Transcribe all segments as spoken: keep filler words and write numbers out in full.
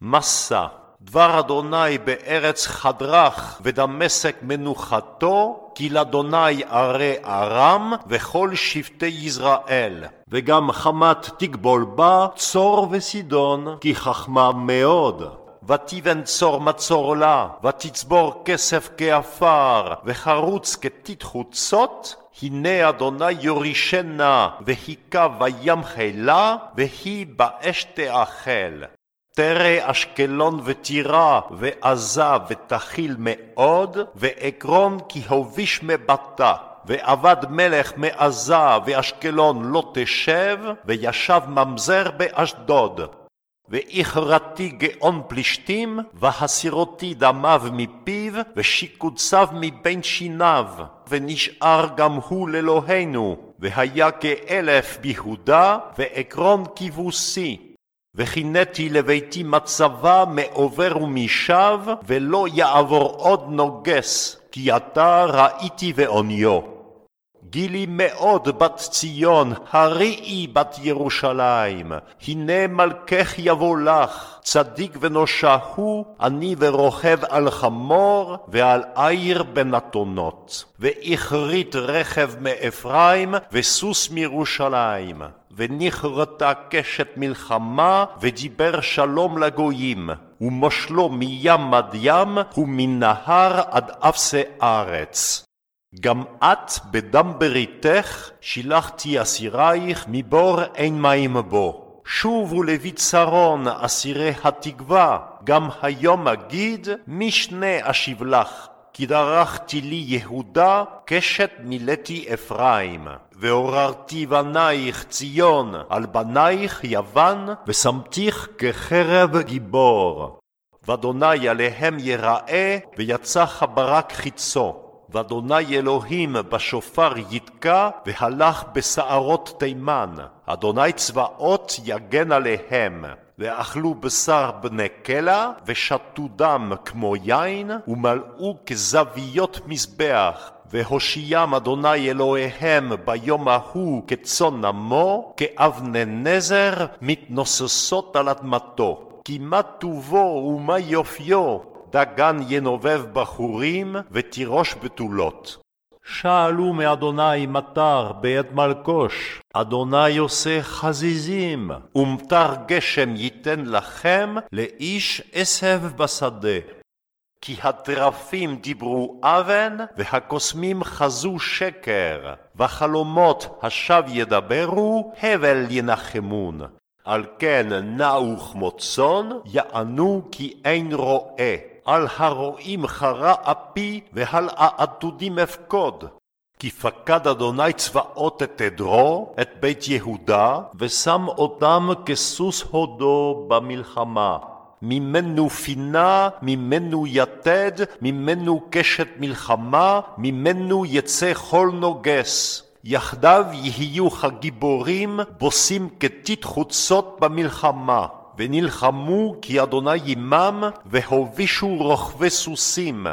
מסע, דבר אדוני בארץ חדרך ודמשק מנוחתו, כי לאדוני ערי ארם וכל שבטי ישראל. וגם חמת תגבול בה צור וסידון, כי חכמה מאוד. ותיבן צור מצור לה, ותצבור כסף כעפר, וחרוץ כתית חוצות, הנה אדוני יורישנה, והיכה בים חילה, והיא באש תאכל. תרא אשקלון וטירה, ועזה ותחיל מאוד, ועקרון כי הוביש מבטה. ועבד מלך מעזה ואשקלון לא תשב, וישב ממזר באשדוד. ואיכרתי גאון פלישתים, והסירותי דמיו מפיו, ושיקוציו מבין שיניו, ונשאר גם הוא לאלוהינו, והיה כאלף ביהודה, ועקרון כיבוסי. וכינתי לביתי מצבה מעובר ומשב, ולא יעבור עוד נוגס, כי אתה ראיתי ועוניו. גילי מאוד בת ציון, הראי בת ירושלים, הנה מלכך יבוא לך, צדיק ונושע הוא, אני ורוכב על חמור, ועל עיר בנתונות. ואיכרית רכב מאפרים, וסוס מירושלים. ונכרתה קשת מלחמה, ודיבר שלום לגויים, ומושלו מים עד ים, ומנהר עד אפסי ארץ. גם את בדם בריתך שילחתי אסירייך מבור אין מים בו. שובו לביצרון אסירי התקווה, גם היום אגיד משנה אשיב לך. כי דרכתי לי יהודה, קשת מילאתי אפרים. ועוררתי בנייך ציון, על בנייך יוון, ושמתיך כחרב גיבור. ואדוני עליהם יראה, ויצא ברק חיצו. ואדוני אלוהים בשופר יתקע, והלך בסערות תימן. אדוני צבאות יגן עליהם. ואכלו בשר בני קלע, ושתו דם כמו יין, ומלאו כזוויות מזבח. והושיעם אדוני אלוהיהם ביום ההוא כצאן נמו, כאבני נזר מתנוססות על אדמתו. כי מה טובו ומה יופיו, דגן ינובב בחורים ותירוש בתולות. שאלו מאדוני מטר בעת מלקוש, אדוני עושה חזיזים, ומטר גשם ייתן לכם לאיש עשב בשדה. כי הטרפים דיברו אבן, והקוסמים חזו שקר, וחלומות השב ידברו, הבל ינחמון. על כן נעו כמו צאן, יענו כי אין רואה. על הרועים חרה אפי, ועל העתודים אפקוד. כי פקד אדוני צבאות את עדרו, את בית יהודה, ושם אותם כסוס הודו במלחמה. ממנו פינה, ממנו יתד, ממנו קשת מלחמה, ממנו יצא כל נוגס. יחדיו יהיו הגיבורים, בוסים כתית חוצות במלחמה. ונלחמו כי אדוני עמם, והובישו רוכבי סוסים.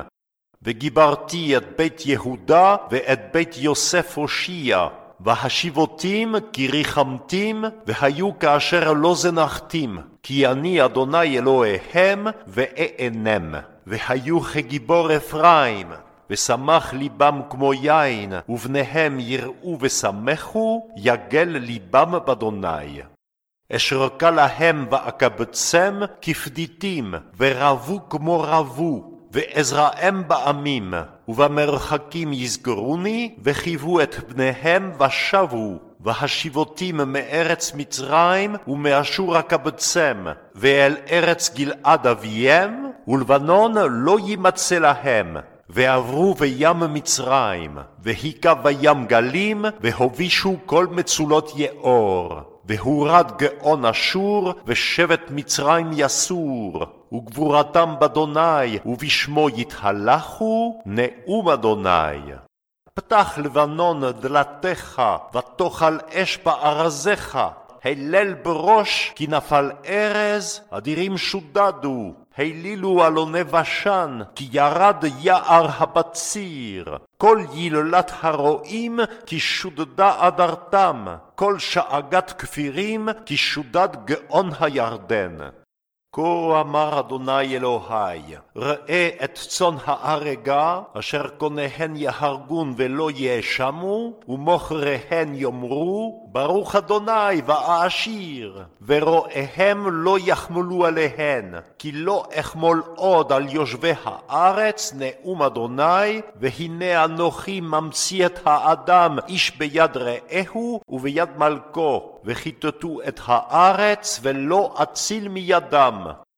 וגיברתי את בית יהודה ואת בית יוסף הושיע. והשיבותים כי ריחמתים, והיו כאשר לא זנחתים. כי אני אדוני אלוהיהם ואענם. והיו כגיבור אפרים. ושמח ליבם כמו יין, ובניהם יראו ושמחו, יגל ליבם באדוני. אשרקה להם ואקבצם כפדיתים, ורבו כמו רבו, ואזרעם בעמים, ובמרחקים יזכרוני, וחיוו את בניהם ושבו, והשיבותים מארץ מצרים, ומאשור אקבצם, ואל ארץ גלעד אביהם, ולבנון לא יימצא להם. ועברו בים מצרים, והיכה בים גלים, והובישו כל מצולות יאור. והורד גאון אשור, ושבט מצרים יסור. וגבורתם באדוני, ובשמו יתהלכו, נאום אדוני. פתח לבנון דלתך, ותאכל אש בארזך. הלל בראש, כי נפל ארז, אדירים שודדו. הלילו אלוני בשן, כי ירד יער הבציר. כל ילולת הרועים, כי שודדה אדרתם. כל שאגת כפירים, כי שודד גאון הירדן. כה אמר אדוני אלוהי, ראה את צאן הערגה, אשר קוניהן יהרגון ולא יאשמו, ומוכריהן יאמרו, ברוך אדוני ואעשיר, ורואיהם לא יחמלו עליהן, כי לא אחמול עוד על יושבי הארץ, נאום אדוני, והנה אנוכי ממציא את האדם איש ביד רעהו וביד מלכו, וכיתתו את הארץ ולא אציל מידם.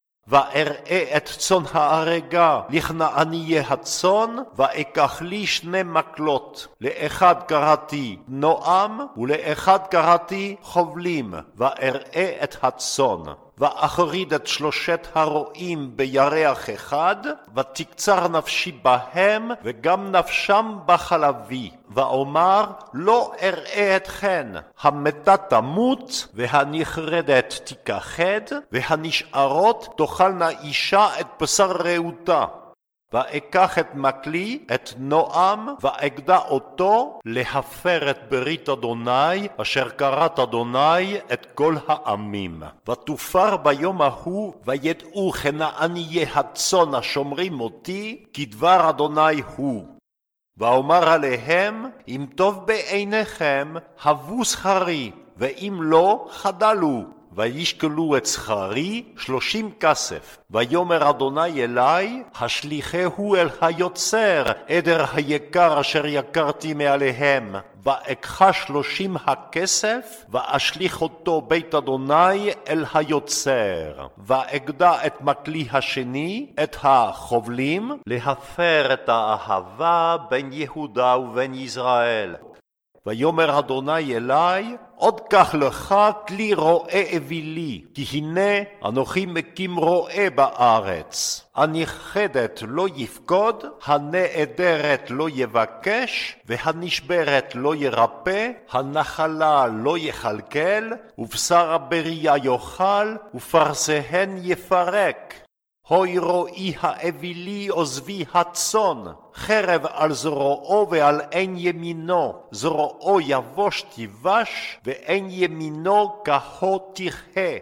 ואראה את צאן הערגה לכנעניי הצאן, ואקח לי שני מקלות, לאחד קראתי נועם ולאחד קראתי חובלים, ואראה את הצאן. ואחריד את שלושת הרועים בירח אחד, ותקצר נפשי בהם, וגם נפשם בחלבי. ואומר, לא אראה אתכן, המתה תמות, והנכרדת תיכחד, והנשארות תאכלנה אישה את בשר רעותה. ואקח את מקלי, את נועם, ואגדע אותו להפר את ברית אדוני, אשר כרת אדוני את כל העמים. ותופר ביום ההוא, וידעו כנעניי הצאן השומרים אותי, כי דבר אדוני הוא. ואומר עליהם, אם טוב בעיניכם, הבו שכרי, ואם לא, חדלו. וישקלו את שכרי שלושים כסף. ויאמר אדוני אלי, השליחהו אל היוצר, עדר היקר אשר יקרתי מעליהם. ואקחה שלושים הכסף, ואשליך אותו בית אדוני אל היוצר. ואגדע את מקלי השני, את החובלים, להפר את האהבה בין יהודה ובין ישראל. ויאמר אדוני אלי, עוד קח לך כלי רועה אווילי, כי הנה אנוכי מקים רועה בארץ. הנכחדת לא יפקוד, הנעדרת לא יבקש, והנשברת לא ירפא, הנחלה לא יכלכל, ובשר הבריה יאכל, ופרסיהן יפרק. הוי רועי האווילי עוזבי הצאן, חרב על זרועו ועל עין ימינו, זרועו יבוש תיבש, ועין ימינו כהו תכהה.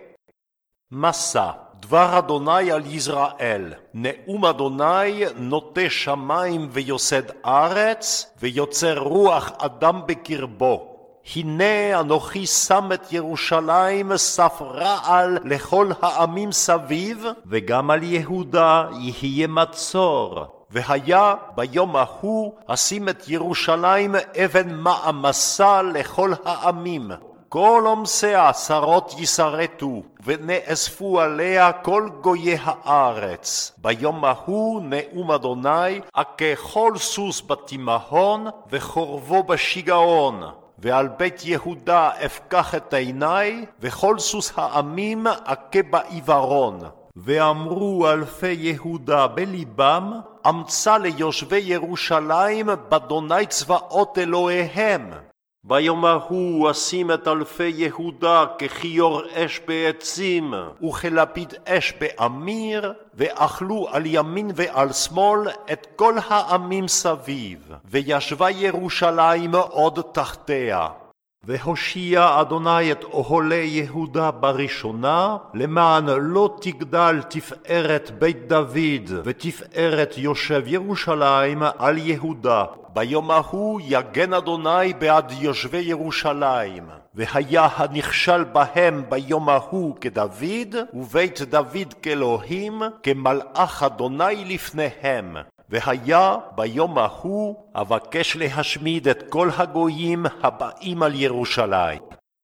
מסע, דבר אדוני על יזרעאל, נאום אדוני נוטה שמים ויוסד ארץ, ויוצר רוח אדם בקרבו. הנה אנוכי שם את ירושלים סף רעל לכל העמים סביב, וגם על יהודה יהיה מצור. והיה ביום ההוא אשים את ירושלים אבן מעמסה לכל העמים. כל עומסיה שרות יסרטו, ונאספו עליה כל גויי הארץ. ביום ההוא נאום אדוני, ככל סוס בתימהון, וחורבו בשיגעון. ועל בית יהודה אפקח את עיני, וכל סוס העמים אכה בעיוורון. ואמרו אלפי יהודה בליבם, אמצא ליושבי ירושלים באדוני צבאות אלוהיהם. ביום ההוא אשים את אלפי יהודה ככיור אש בעצים, וכלפיד אש באמיר, ואכלו על ימין ועל שמאל את כל העמים סביב, וישבה ירושלים עוד תחתיה. והושיע אדוני את אוהלי יהודה בראשונה, למען לא תגדל תפארת בית דוד ותפארת יושב ירושלים על יהודה. ביום ההוא יגן אדוני בעד יושבי ירושלים. והיה הנכשל בהם ביום ההוא כדוד, ובית דוד כאלוהים, כמלאך אדוני לפניהם. והיה ביום ההוא אבקש להשמיד את כל הגויים הבאים על ירושלים.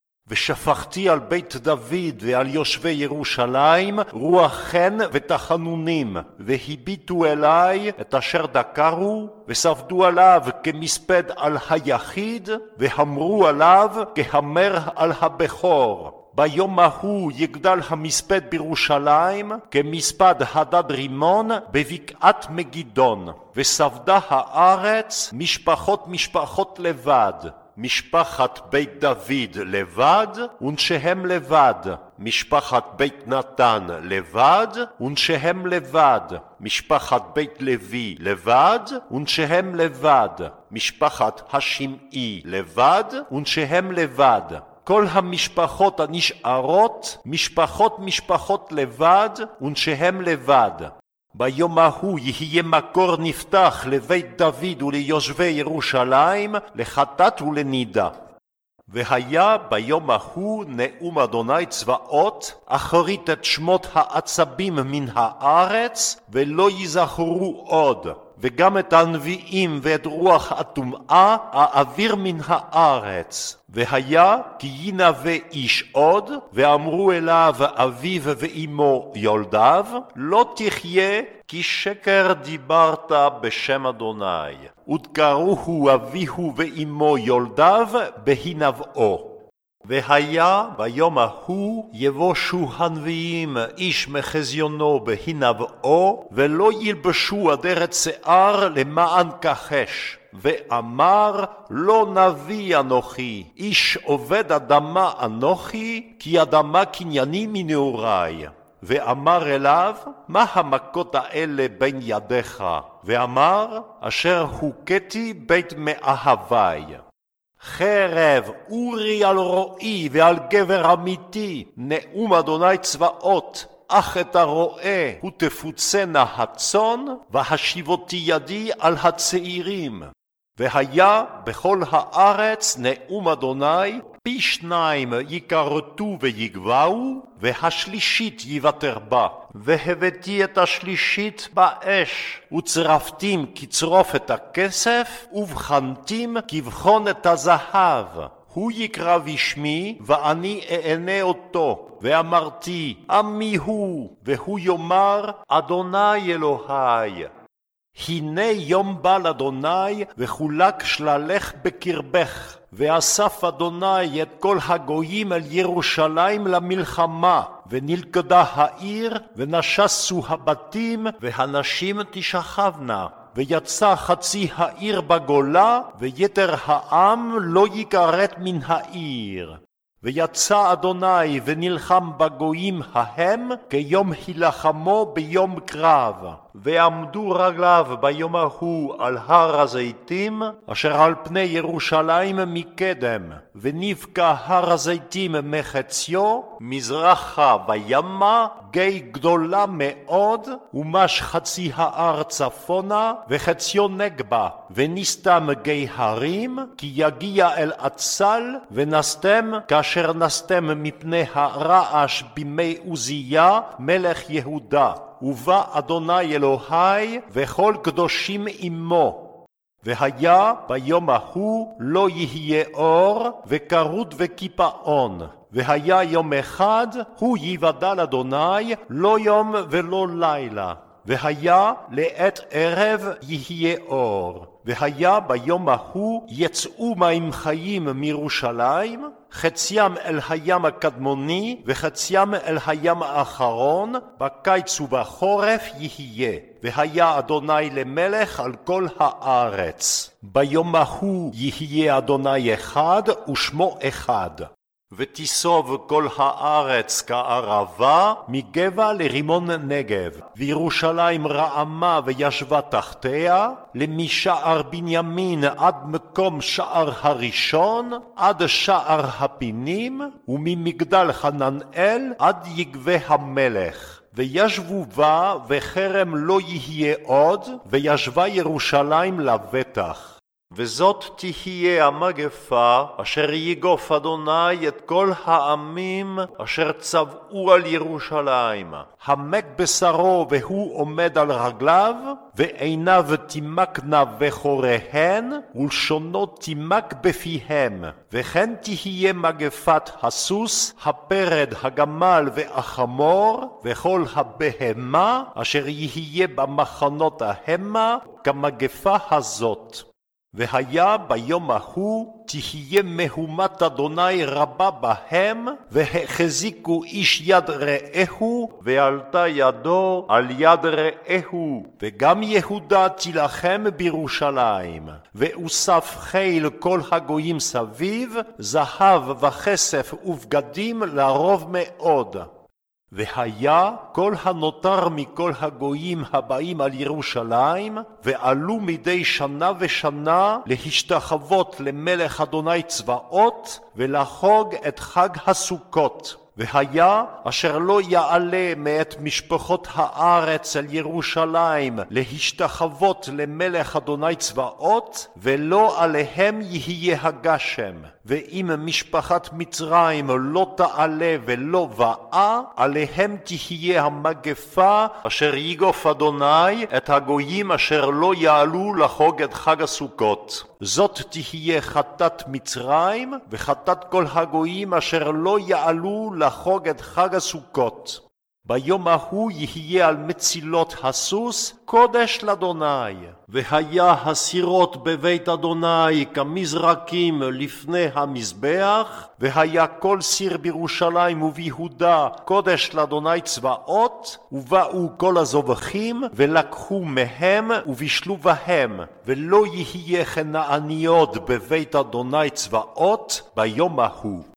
ושפכתי על בית דוד ועל יושבי ירושלים רוח חן ותחנונים, והביטו אלי את אשר דקרו, וספדו עליו כמספד על היחיד, והמרו עליו כהמר על הבכור. ביום ההוא יגדל המספד בירושלים כמספד הדד רימון בבקעת מגידון. וספדה הארץ משפחות משפחות לבד. משפחת בית דוד לבד ונשיהם לבד, משפחת בית נתן לבד ונשיהם לבד, משפחת בית לוי לבד ונשיהם לבד, משפחת השמעי לבד ונשיהם לבד, כל המשפחות הנשארות, משפחות משפחות לבד, ונשיהם לבד. ביום ההוא יהיה מקור נפתח לבית דוד וליושבי ירושלים, לחטאת ולנידה. והיה ביום ההוא נאום אדוני צבאות, אחרית את שמות העצבים מן הארץ, ולא יזכרו עוד. וגם את הנביאים ואת רוח הטומאה אעביר מן הארץ. והיה כי ינבא איש עוד, ואמרו אליו אביו ואמו יולדיו, לא תחיה כי שקר דיברת בשם אדוני. ודקרוהו אביהו ואמו יולדיו בהנבאו. והיה ביום ההוא יבושו הנביאים איש מחזיונו בהנבאו, ולא ילבשו אדרת שיער למען כחש. ואמר לא נביא אנוכי, איש עובד אדמה אנוכי, כי אדמה קנייני מנעורי. ואמר אליו, מה המכות האלה בין ידיך? ואמר, אשר הוכיתי בית מאהבי. חרב אורי על רועי ועל גבר אמיתי, נאום אדוני צבאות, אך את הרועה הוא תפוצנה הצאן, והשיבותי ידי על הצעירים. והיה בכל הארץ נאום אדוני, פי שניים יכרתו ויגבהו, והשלישית יוותר בה. והבאתי את השלישית באש, וצרפתים כצרוף את הכסף, ובחנתים כבחון את הזהב. הוא יקרא בשמי, ואני אענה אותו. ואמרתי, עמי הוא, והוא יאמר, אדוני אלוהי. הנה יום בא לאדוני, וחולק שללך בקרבך. ואסף אדוני את כל הגויים אל ירושלים למלחמה, ונלכדה העיר, ונשסו הבתים, והנשים תשכבנה. ויצא חצי העיר בגולה, ויתר העם לא יכרת מן העיר. ויצא אדוני ונלחם בגויים ההם, כיום הילחמו ביום קרב. ועמדו רגליו ביום ההוא על הר הזיתים, אשר על פני ירושלים מקדם. ונבקע הר הזיתים מחציו, מזרחה וימה, גיא גדולה מאוד, ומש חצי ההר צפונה, וחציו נגבה. ונסתם גיא הרים, כי יגיע אל עצל, ונסתם כאשר נסתם מפני הרעש בימי עוזיה, מלך יהודה. ובא אדוני אלוהי וכל קדושים עמו. והיה ביום ההוא לא יהיה אור וכרות וקיפאון. והיה יום אחד הוא יבדל אדוני לא יום ולא לילה. והיה לעת ערב יהיה אור. והיה ביום ההוא יצאו מים חיים מירושלים, חציים אל הים הקדמוני וחציים אל הים האחרון, בקיץ ובחורף יהיה. והיה אדוני למלך על כל הארץ. ביום ההוא יהיה אדוני אחד ושמו אחד. ותיסוב כל הארץ כערבה, מגבע לרימון נגב. וירושלים רעמה וישבה תחתיה, למשער בנימין עד מקום שער הראשון, עד שער הפינים, וממגדל חננאל עד יגבה המלך. וישבו בה וחרם לא יהיה עוד, וישבה ירושלים לבטח. וזאת תהיה המגפה אשר יגוף אדוני את כל העמים אשר צבאו על ירושלים. המק בשרו והוא עומד על רגליו, ועיניו תימקנה בחוריהן, ולשונו תימק בפיהם. וכן תהיה מגפת הסוס, הפרד, הגמל והחמור, וכל הבהמה אשר יהיה במחנות ההמה, כמגפה הזאת. והיה ביום ההוא תהיה מהומת אדוני רבה בהם, והחזיקו איש יד רעהו, ועלתה ידו על יד רעהו. וגם יהודה תילחם בירושלים. ואוסף חיל כל הגויים סביב, זהב וכסף ובגדים לרוב מאוד. והיה כל הנותר מכל הגויים הבאים על ירושלים, ועלו מדי שנה ושנה להשתחוות למלך אדוני צבאות, ולחוג את חג הסוכות. והיה אשר לא יעלה מאת משפחות הארץ אל ירושלים להשתחוות למלך אדוני צבאות, ולא עליהם יהיה הגשם. ואם משפחת מצרים לא תעלה ולא באה, עליהם תהיה המגפה אשר יגוף אדוני את הגויים אשר לא יעלו לחוג את חג הסוכות. זאת תהיה חטאת מצרים וחטאת כל הגויים אשר לא יעלו לחוג את חג הסוכות. ביום ההוא יהיה על מצילות הסוס קודש לאדוני. והיה הסירות בבית אדוני כמזרקים לפני המזבח, והיה כל סיר בירושלים וביהודה קודש לאדוני צבאות, ובאו כל הזובחים ולקחו מהם ובישלו בהם, ולא יהיה כנעניות בבית אדוני צבאות ביום ההוא.